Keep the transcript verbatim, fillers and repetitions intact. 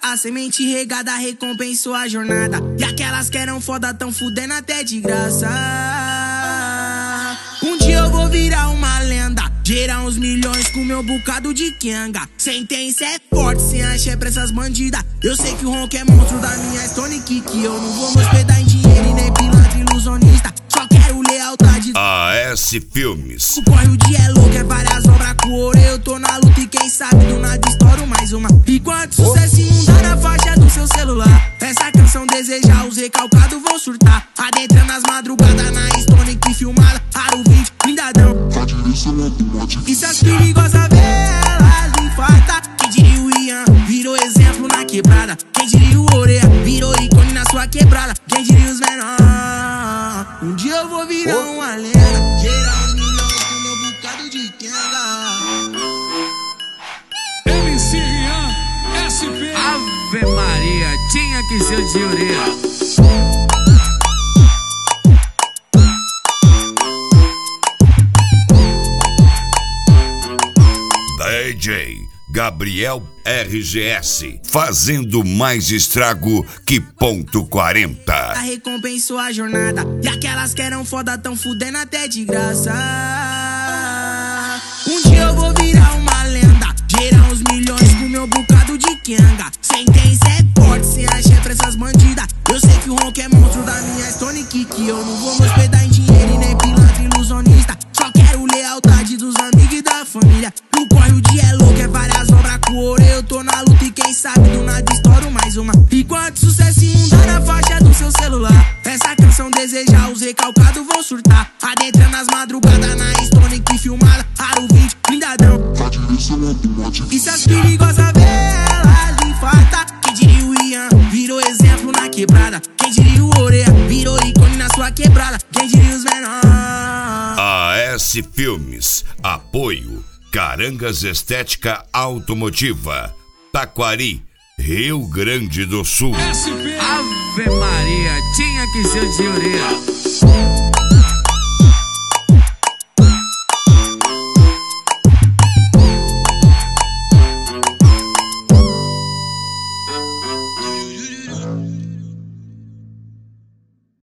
A semente regada recompensou a jornada. E aquelas que eram foda tão fudendo até de graça. Um dia eu vou virar uma lenda, gerar uns milhões com meu bocado de quenga. Sentença é forte, sem axé pra essas bandidas. Eu sei que o ronco é monstro da minha Stone Kick. Eu não vou me hospedar em dinheiro e nem pilantra ilusionista. Só quero lealdade. A S Filmes. O corre o dia é louco, é várias obras com ouro. Eu tô na luta e quem sabe do nada estouro mais uma. E quanto sucesso inundar na faixa do seu celular. Essa canção deseja, os recalcados vão surtar. Adentrando as madrugadas na Stone Kick filmada. Aro vinte, blindadão. E se as perigosas vê, elas infarta. Quem diria o Ian virou exemplo na quebrada. Quem diria o Oreia virou ícone na sua quebrada. Quem diria os menores? Um dia eu vou virar uma lenda, gerar uns milhões com meu bocado de quenga. M C Rian, S P. Ave Maria, tinha que ser de orelha. D J Gabriel R G S, fazendo mais estrago que ponto quarenta. A recompensou a jornada. E aquelas que eram foda tão fudendo até de graça. Um dia eu vou virar uma lenda, gerar uns milhões com meu bocado de quenga. Sentença é forte, sem axé pra essas bandidas. Eu sei que o ronco é monstro da minha Stone Kick. Eu não vou me hospedar em dinheiro e nem pilantra ilusionista. Só quero lealdade dos amigos e da família. O corre o dia é louco, é várias obras com ouro. Eu tô na luta e quem sabe do nada estouro mais uma. E quanto sucesso inundar na faixa do seu celular. Essa canção deseja, os recalcados vão surtar. Adentrando as madrugadas na Stone Kick filmada. Aro vinte, blindadão. E se as perigosas vê, elas infarta. Quem diria o Ian virou exemplo na quebrada. Quem diria o Oreia virou ícone na sua quebrada. Quem diria os menores? A S Filmes, apoio Carangas Estética Automotiva, Taquari, Rio Grande do Sul. S P. Ave Maria, tinha que ser de orelha.